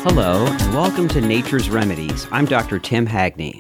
Hello, and welcome to Nature's Remedies. I'm Dr. Tim Hagney.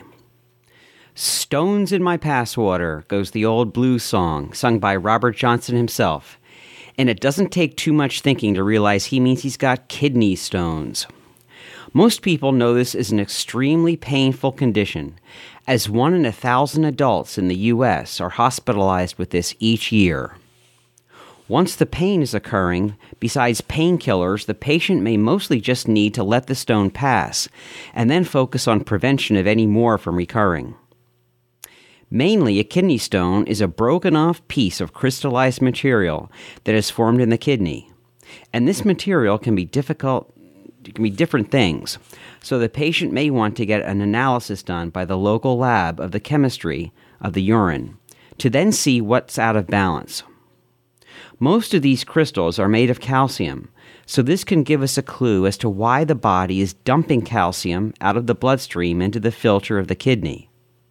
Stones in my passwater goes the old blues song sung by Robert Johnson himself. And it doesn't take too much thinking to realize he means he's got kidney stones. Most people know this is an extremely painful condition, as 1 in 1,000 adults in the U.S. are hospitalized with this each year. Once the pain is occurring, besides painkillers, the patient may mostly just need to let the stone pass, and then focus on prevention of any more from recurring. Mainly, a kidney stone is a broken off piece of crystallized material that is formed in the kidney. And this material can be different things. So the patient may want to get an analysis done by the local lab of the chemistry of the urine to then see what's out of balance. Most of these crystals are made of calcium, so this can give us a clue as to why the body is dumping calcium out of the bloodstream into the filter of the kidney.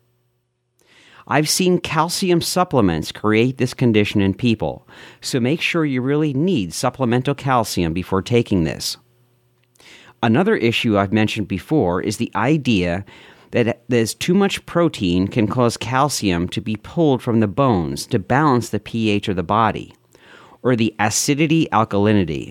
I've seen calcium supplements create this condition in people, so make sure you really need supplemental calcium before taking this. Another issue I've mentioned before is the idea that there's too much protein can cause calcium to be pulled from the bones to balance the pH of the body, or the acidity-alkalinity.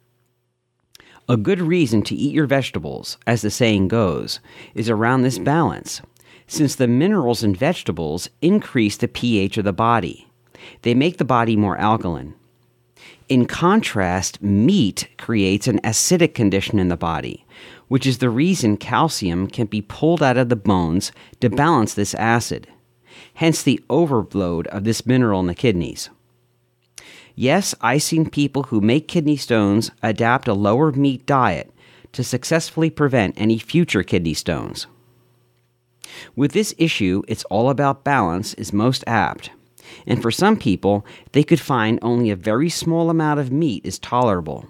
A good reason to eat your vegetables, as the saying goes, is around this balance, since the minerals in vegetables increase the pH of the body. They make the body more alkaline. In contrast, meat creates an acidic condition in the body, which is the reason calcium can be pulled out of the bones to balance this acid, hence the overload of this mineral in the kidneys. Yes, I've seen people who make kidney stones adapt a lower meat diet to successfully prevent any future kidney stones. With this issue, it's all about balance is most apt. And for some people, they could find only a very small amount of meat is tolerable.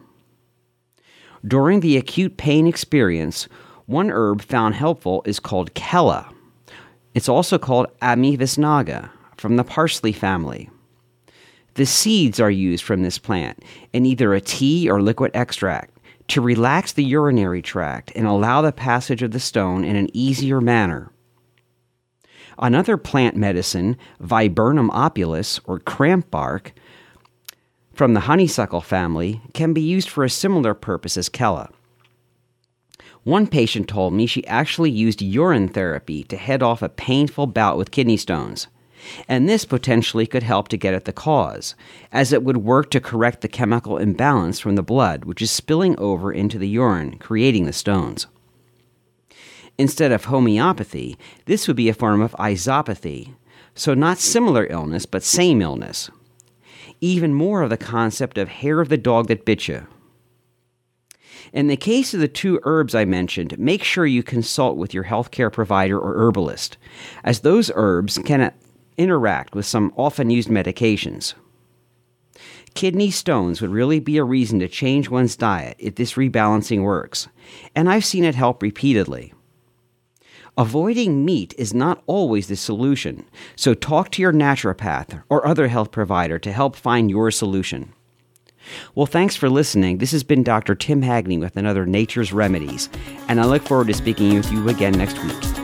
During the acute pain experience, one herb found helpful is called Kella. It's also called Amivisnaga, from the parsley family. The seeds are used from this plant in either a tea or liquid extract to relax the urinary tract and allow the passage of the stone in an easier manner. Another plant medicine, Viburnum opulus, or cramp bark, from the honeysuckle family, can be used for a similar purpose as Kella. One patient told me she actually used urine therapy to head off a painful bout with kidney stones, and this potentially could help to get at the cause, as it would work to correct the chemical imbalance from the blood, which is spilling over into the urine, creating the stones. Instead of homeopathy, this would be a form of isopathy, so not similar illness, but same illness. Even more of the concept of hair of the dog that bit you. In the case of the two herbs I mentioned, make sure you consult with your healthcare provider or herbalist, as those herbs can interact with some often used medications. Kidney stones would really be a reason to change one's diet if this rebalancing works, and I've seen it help repeatedly. Avoiding meat is not always the solution, so talk to your naturopath or other health provider to help find your solution. Well, thanks for listening. This has been Dr. Tim Hagney with another Nature's Remedies, and I look forward to speaking with you again next week.